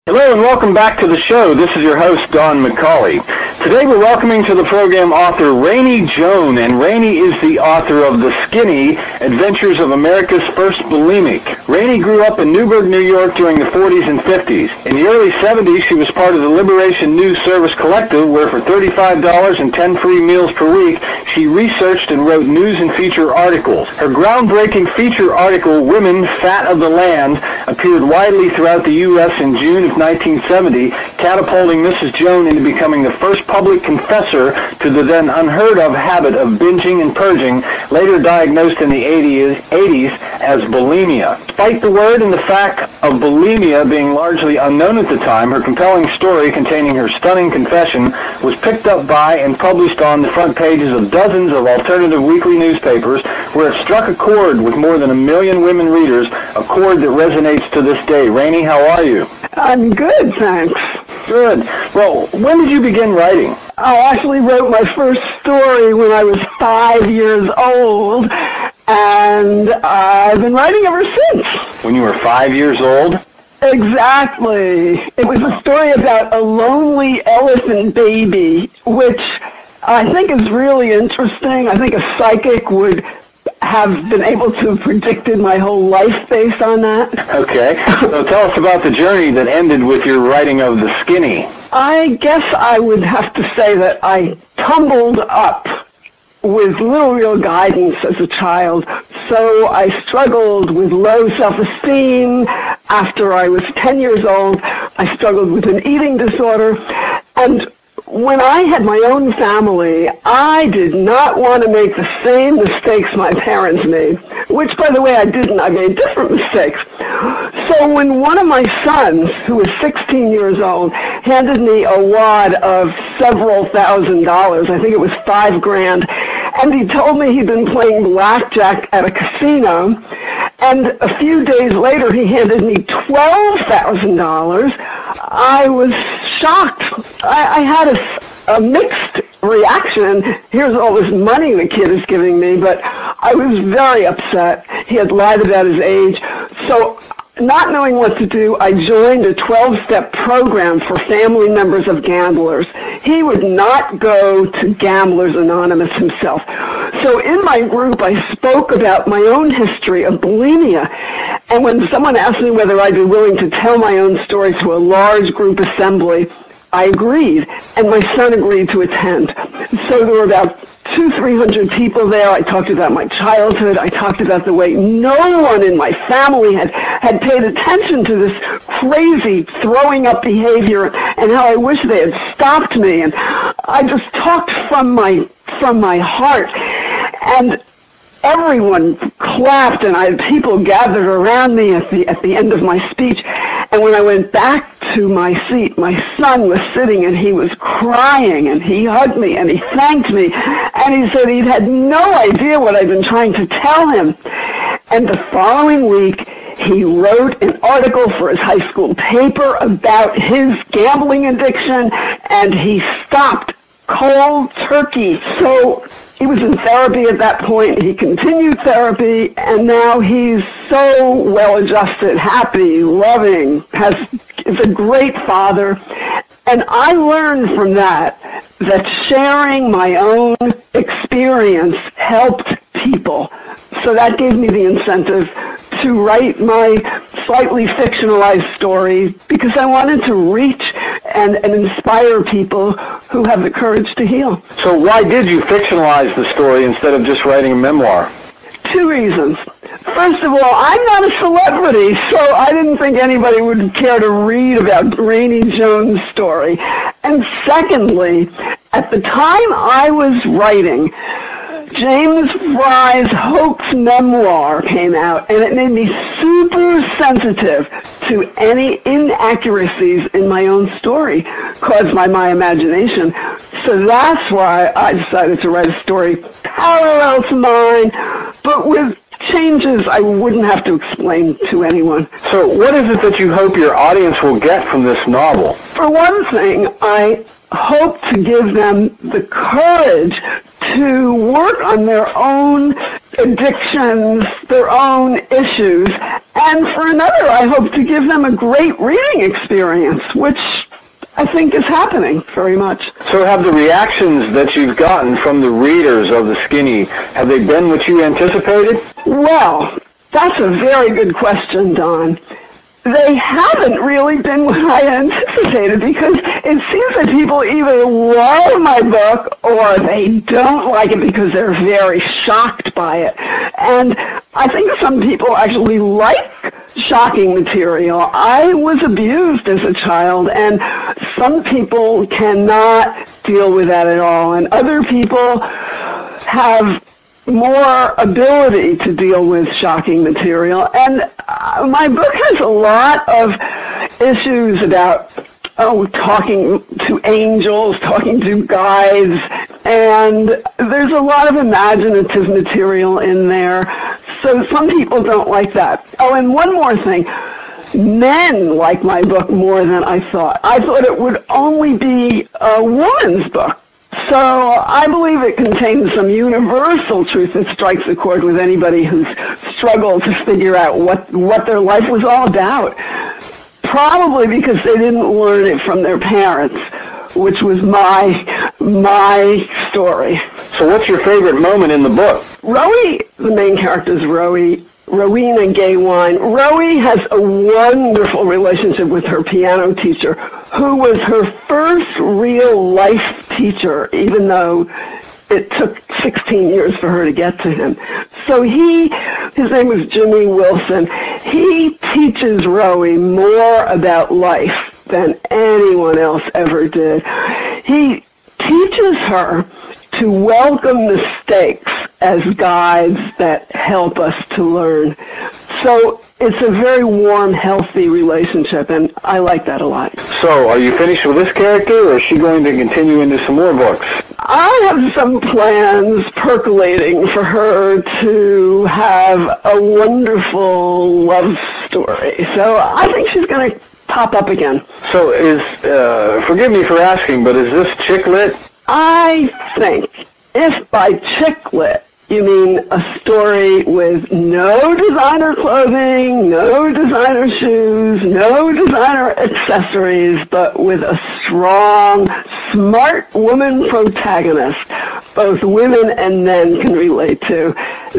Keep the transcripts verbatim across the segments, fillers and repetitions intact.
Hello and welcome back to the show. This is your host, Don McCauley. Today we're welcoming to the program author Rainey Joan, and Rainey is the author of The Skinny, Adventures of America's First Bulimic. Rainey grew up in Newburgh, New York during the forties and fifties. In the early seventies, she was part of the Liberation News Service Collective, where for thirty-five dollars and ten free meals per week, she researched and wrote news and feature articles. Her groundbreaking feature article, Women, Fat of the Land, appeared widely throughout the U S in June of nineteen seventy, catapulting Missus Joan into becoming the first public confessor to the then unheard-of habit of binging and purging, later diagnosed in the eighties as bulimia. Despite the word and the fact of bulimia being largely unknown at the time, her compelling story containing her stunning confession was picked up by and published on the front pages of dozens of alternative weekly newspapers, where it struck a chord with more than a million women readers, a chord that resonates to this day. Rainey, how are you? I'm good, thanks. Good. Well, when did you begin writing? I actually wrote my first story when I was five years old, and I've been writing ever since. When you were five years old? Exactly. It was a story about a lonely elephant baby, which I think is really interesting. I think a psychic would have been able to have predicted my whole life based on that. Okay. So tell us about the journey that ended with your writing of The Skinny. I guess I would have to say that I tumbled up with little real guidance as a child. So I struggled with low self-esteem. After I was ten years old, I struggled with an eating disorder. And when I had my own family, I did not want to make the same mistakes my parents made, which, by the way, I didn't. I made different mistakes. So when one of my sons, who was sixteen years old, handed me a wad of several thousand dollars, I think it was five grand, and he told me he'd been playing blackjack at a casino, and a few days later he handed me twelve thousand dollars, I was shocked. I, I had a, a mixed reaction. Here's all this money the kid is giving me, but I was very upset. He had lied about his age. So not knowing what to do, I joined a twelve-step program for family members of gamblers. He would not go to Gamblers Anonymous himself. So in my group, I spoke about my own history of bulimia. And when someone asked me whether I'd be willing to tell my own story to a large group assembly, I agreed, and my son agreed to attend. So there were about two, three hundred people there. I talked about my childhood. I talked about the way no one in my family had, had paid attention to this crazy throwing up behavior and how I wish they had stopped me. And I just talked from my from my heart. And everyone clapped, and I had people gathered around me at the at the end of my speech. And when I went back to my seat, my son was sitting, and he was crying, and he hugged me, and he thanked me, and he said he'd had no idea what I'd been trying to tell him. And the following week, he wrote an article for his high school paper about his gambling addiction, and he stopped cold turkey. So he was in therapy at that point. He continued therapy, and now he's so well-adjusted, happy, loving, has is a great father. And I learned from that that sharing my own experience helped people. So that gave me the incentive to write my slightly fictionalized story because I wanted to reach and, and inspire people who have the courage to heal. So why did you fictionalize the story instead of just writing a memoir? Two reasons. First of all, I'm not a celebrity, so I didn't think anybody would care to read about Rainey Joan's story. And secondly, at the time I was writing, James Frye's hoax memoir came out, and it made me super sensitive to any inaccuracies in my own story caused by my imagination. So that's why I decided to write a story parallel to mine, but with changes I wouldn't have to explain to anyone. So what is it that you hope your audience will get from this novel? For one thing, I hope to give them the courage to work on their own addictions, their own issues. And for another, I hope to give them a great reading experience, which I think is happening very much. So have the reactions that you've gotten from the readers of The Skinny, have they been what you anticipated? Well, that's a very good question, Don. They haven't really been what I anticipated, because it seems that people either love my book or they don't like it because they're very shocked by it. And I think some people actually like shocking material. I was abused as a child, and some people cannot deal with that at all, and other people have more ability to deal with shocking material. And uh, my book has a lot of issues about, oh, talking to angels, talking to guides, and there's a lot of imaginative material in there. So some people don't like that. Oh, and one more thing. Men like my book more than I thought. I thought it would only be a woman's book. So I believe it contains some universal truth that strikes a chord with anybody who's struggled to figure out what, what their life was all about. Probably because they didn't learn it from their parents, which was my, my story. So what's your favorite moment in the book? Rowie, the main character is Rowie, Rowena Gaywine. Rowie has a wonderful relationship with her piano teacher, who was her first real life teacher, even though it took sixteen years for her to get to him. So he, his name was Jimmy Wilson, he teaches Rowie more about life than anyone else ever did. He teaches her to welcome mistakes as guides that help us to learn. So it's a very warm, healthy relationship, and I like that a lot. So are you finished with this character, or is she going to continue into some more books? I have some plans percolating for her to have a wonderful love story. So I think she's going to pop up again. So is, uh, forgive me for asking, but is this chick lit? I think if by chick lit you mean a story with no designer clothing, no designer shoes, no designer accessories, but with a strong, smart woman protagonist, both women and men can relate to,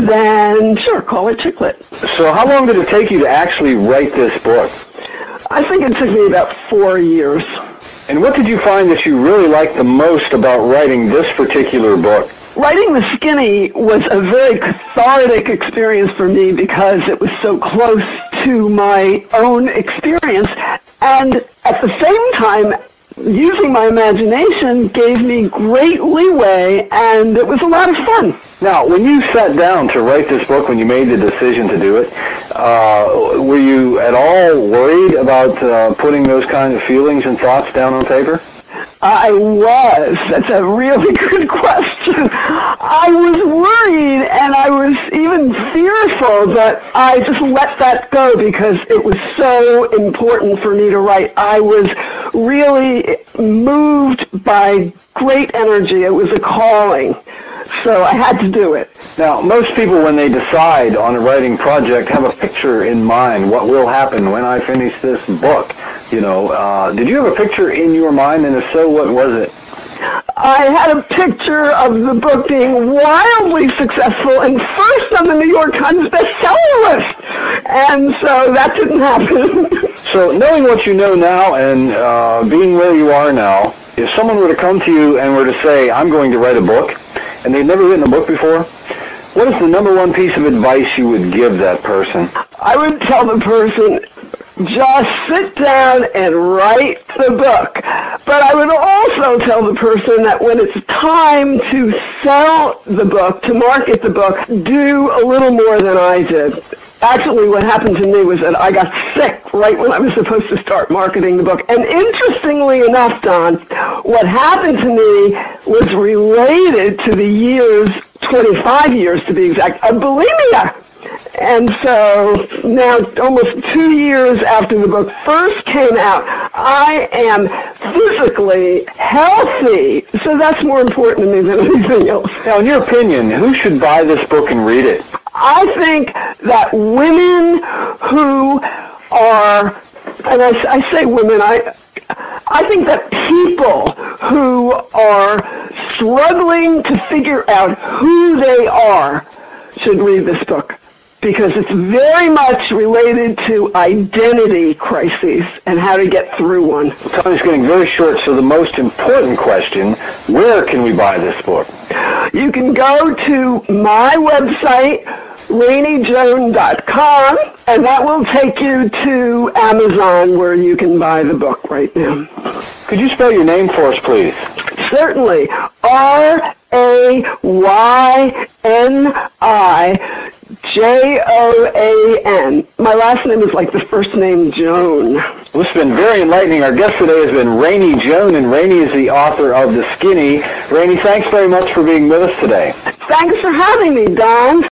then sure, call it chick lit. So how long did it take you to actually write this book? I think it took me about four years. And what did you find that you really liked the most about writing this particular book? Writing The Skinny was a very cathartic experience for me because it was so close to my own experience, and at the same time, using my imagination gave me great leeway, and it was a lot of fun. Now, when you sat down to write this book, when you made the decision to do it, uh, were you at all worried about uh, putting those kinds of feelings and thoughts down on paper? I was. That's a really good question. I was worried, and I was even fearful, but I just let that go because it was so important for me to write. I was really moved by great energy. It was a calling, so I had to do it. Now, most people, when they decide on a writing project, have a picture in mind, what will happen when I finish this book. You know, uh, did you have a picture in your mind, and if so, what was it? I had a picture of the book being wildly successful and first on the New York Times bestseller list, and so that didn't happen. So knowing what you know now and uh, being where you are now, if someone were to come to you and were to say, I'm going to write a book, and they've never written a book before, what is the number one piece of advice you would give that person? I would tell the person, just sit down and write the book. But I would also tell the person that when it's time to sell the book, to market the book, do a little more than I did. Actually, what happened to me was that I got sick right when I was supposed to start marketing the book. And interestingly enough, Don, what happened to me was related to the years, twenty-five years to be exact, of bulimia. And so now, almost two years after the book first came out, I am physically healthy. So that's more important to me than anything else. Now, in your opinion, who should buy this book and read it? I think that women who are, and I, I say women, I, I think that people who are struggling to figure out who they are should read this book, because it's very much related to identity crises and how to get through one. Time is getting very short, so the most important question, where can we buy this book? You can go to my website, Rainey Joan dot com, and that will take you to Amazon, where you can buy the book right now. Could you spell your name for us, please? Certainly. R A Y N I J O A N. My last name is like the first name, Joan. Well, this has been very enlightening. Our guest today has been Rainey Joan, and Rainey is the author of The Skinny. Rainey, thanks very much for being with us today. Thanks for having me, Don.